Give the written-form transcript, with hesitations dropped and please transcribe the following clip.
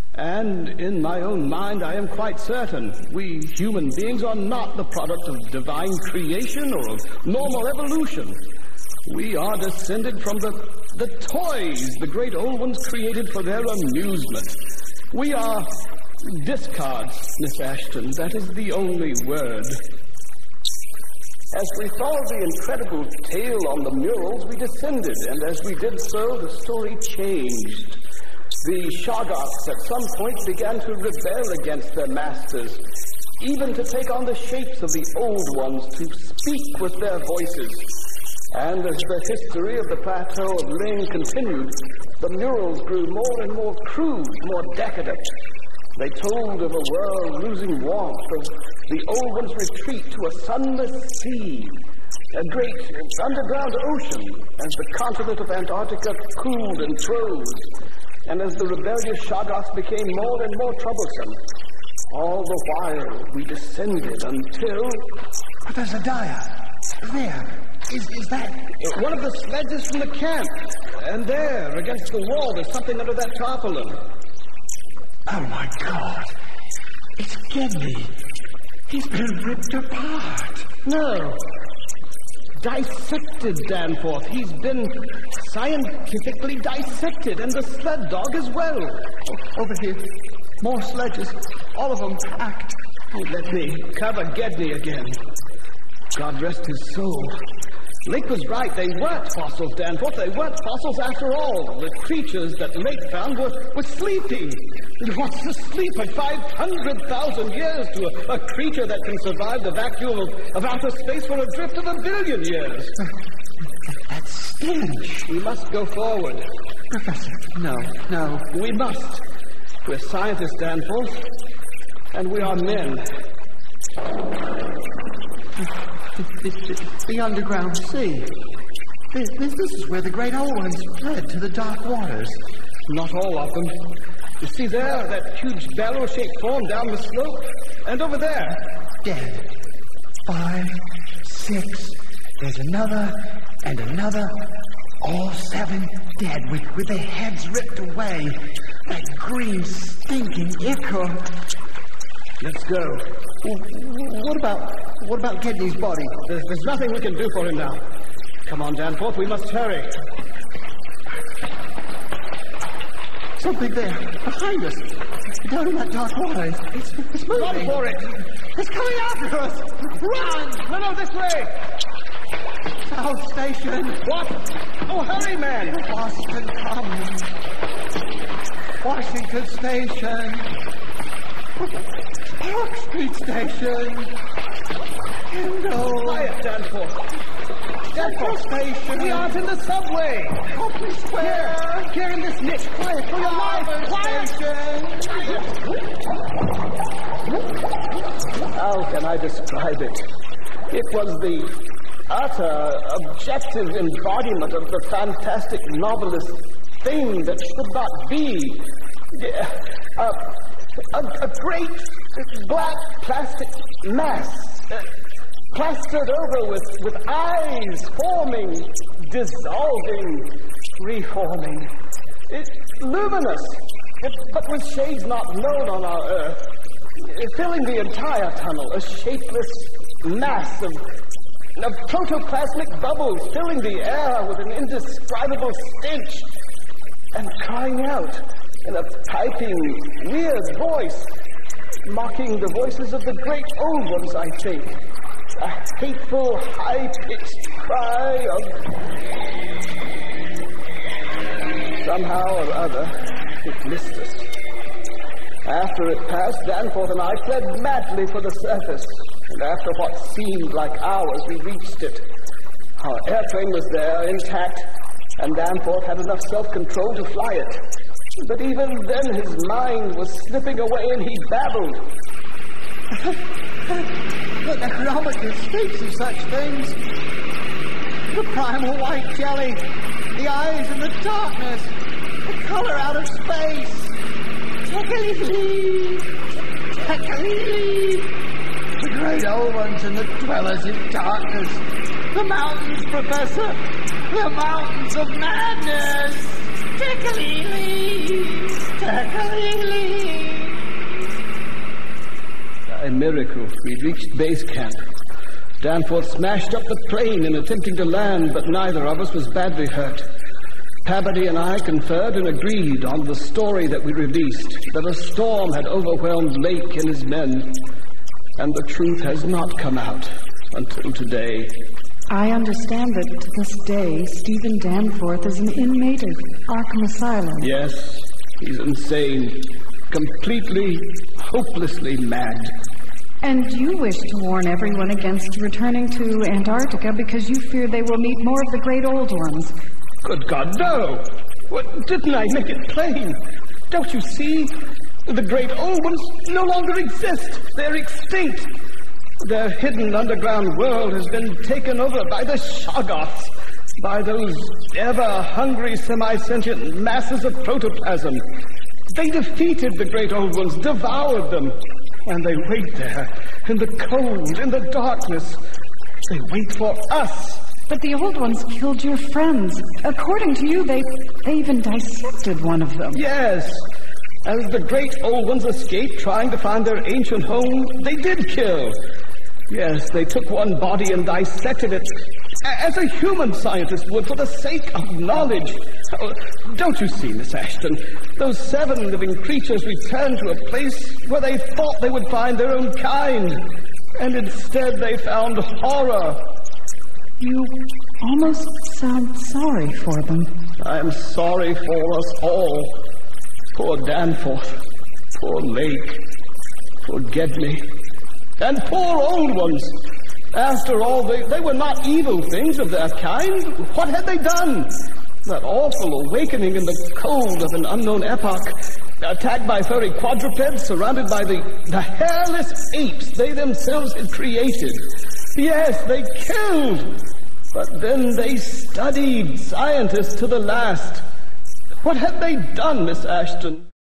And in my own mind, I am quite certain we human beings are not the product of divine creation or of normal evolution. We are descended from the toys the great old ones created for their amusement. We are discards, Miss Ashton. That is the only word. As we followed the incredible tale on the murals, we descended, and as we did so, the story changed. The Shoggoths at some point began to rebel against their masters, even to take on the shapes of the old ones, to speak with their voices. And as the history of the plateau of Ling continued, the murals grew more and more crude, more decadent. They told of a world losing warmth, of the old one's retreat to a sunless sea, a great underground ocean, as the continent of Antarctica cooled and froze, and as the rebellious Shoggoths became more and more troublesome. All the while we descended until... But there's a Dyer. There. Is that... One of the sledges from the camp. And there, against the wall, there's something under that tarpaulin. Oh, my God. It's Gedney. He's been ripped apart. No. Dissected, Danforth. He's been scientifically dissected, and the sled dog as well. Over here. More sledges. All of them packed. Oh, let me cover Gedney again. God rest his soul. Lake was right. They weren't fossils, Danforth. They weren't fossils after all. The creatures that Lake found were sleeping. What's the sleep of 500,000 years to a creature that can survive the vacuum of outer space for a drift of 1 billion years? That stench. We must go forward. Professor, no. We must. We're scientists, Danforth. And we are men. The underground sea. This is where the great old ones fled to the dark waters. Not all of them. You see there, that huge barrel-shaped form down the slope? And over there. Dead. 5, 6. There's another and another. All 7 dead with their heads ripped away. That green, stinking ichor. Let's go. What about Gedney's body? There's nothing we can do for him now. Come on, Danforth, we must hurry. Something there, behind us. Down in that dark water. It's moving. Run for it. It's coming after us. Run! No, this way. South Station. What? Oh, hurry, man. Boston comes. Washington Station. Park Street Station. Kendall. Quiet, Danforth. Central Station. We aren't in the subway. Copley Square. Here in this niche. Quiet for your life. Quiet. How can I describe it? It was the utter, objective embodiment of the fantastic novelist thing that should not be. A great black plastic mass, plastered over with eyes forming, dissolving, reforming. It's luminous, but with shades not known on our Earth, filling the entire tunnel, a shapeless mass of protoplasmic bubbles filling the air with an indescribable stench, and crying out in a piping, weird voice, mocking the voices of the great old ones, I think. A hateful, high-pitched cry of... Somehow or other, it missed us. After it passed, Danforth and I fled madly for the surface, and after what seemed like hours, we reached it. Our airplane was there, intact, and Danforth had enough self-control to fly it. But even then his mind was slipping away and he babbled. The Necronomicon speaks of such things. The primal white jelly, the eyes in the darkness, the color out of space. Tekeli-li, Tekeli-li. The great old ones and the dwellers in darkness. The mountains, Professor. The mountains of madness. Tekeli-li, Tekeli-li. miracle, we reached base camp. Danforth smashed up the plane in attempting to land, but neither of us was badly hurt. Pabodie and I conferred and agreed on the story that we released, that a storm had overwhelmed Lake and his men, and the truth has not come out until today. I understand that to this day, Stephen Danforth is an inmate of Arkham Asylum. Yes, he's insane, completely, hopelessly mad. And you wish to warn everyone against returning to Antarctica because you fear they will meet more of the great old ones. Good God, no! What, didn't I make it plain? Don't you see? The great old ones no longer exist. They're extinct. Their hidden underground world has been taken over by the Shoggoths, by those ever-hungry semi-sentient masses of protoplasm. They defeated the great old ones, devoured them, and they wait there, in the cold, in the darkness. They wait for us. But the old ones killed your friends. According to you, they even dissected one of them. Yes. As the great old ones escaped trying to find their ancient home, they did kill. Yes, they took one body and dissected it, as a human scientist would for the sake of knowledge. Oh, don't you see, Miss Ashton? Those 7 living creatures returned to a place where they thought they would find their own kind, and instead they found horror. You almost sound sorry for them. I am sorry for us all. Poor Danforth, poor Lake, poor Gedney, and poor old ones. After all, they were not evil things of their kind. What had they done? That awful awakening in the cold of an unknown epoch, attacked by furry quadrupeds, surrounded by the hairless apes they themselves had created. Yes, they killed, but then they studied, scientists to the last. What had they done, Miss Ashton?